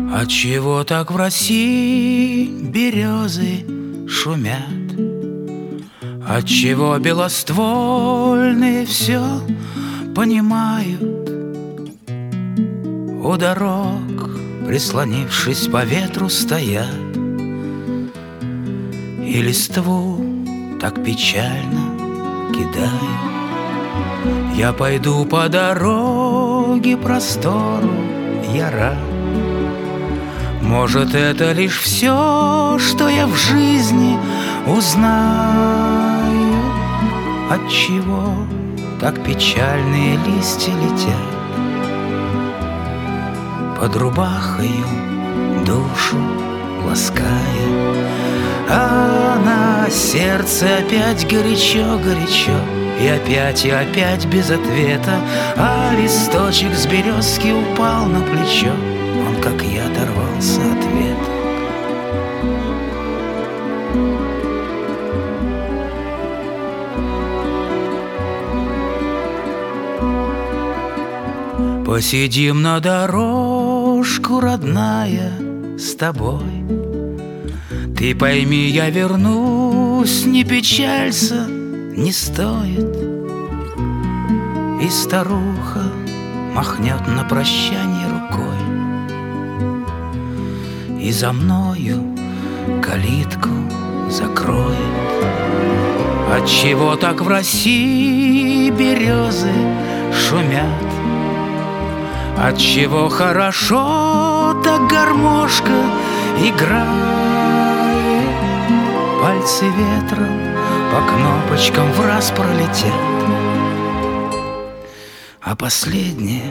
Отчего так в России березы шумят? Отчего белоствольные все понимают? У дорог, прислонившись по ветру, стоят и листву так печально кидают. Я пойду по дороге простору, я рад. Может, это лишь все, что я в жизни узнаю. Отчего так печальные листья летят под рубахою, душу лаская, а на сердце опять горячо-горячо. И опять без ответа, а листочек с березки упал на плечо. Он, как я, оторвался от веток. Посидим на дорожку, родная, с тобой. Ты пойми, я вернусь, не печалься, не стоит. И старуха махнет на прощание рукой, и за мною калитку закроет. Отчего так в России березы шумят? Отчего хорошо так гармошка играет? Пальцы ветром по кнопочкам враз пролетят, а последнее,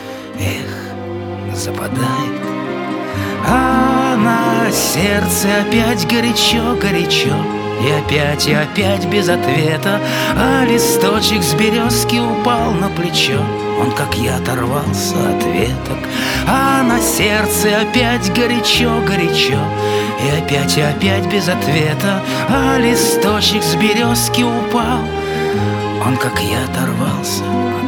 западает. А на сердце опять горячо-горячо. И опять без ответа, а листочек с березки упал на плечо. Он, как я, оторвался от веток. А на сердце опять горячо-горячо. И опять без ответа, а листочек с березки упал. Он, как я, оторвался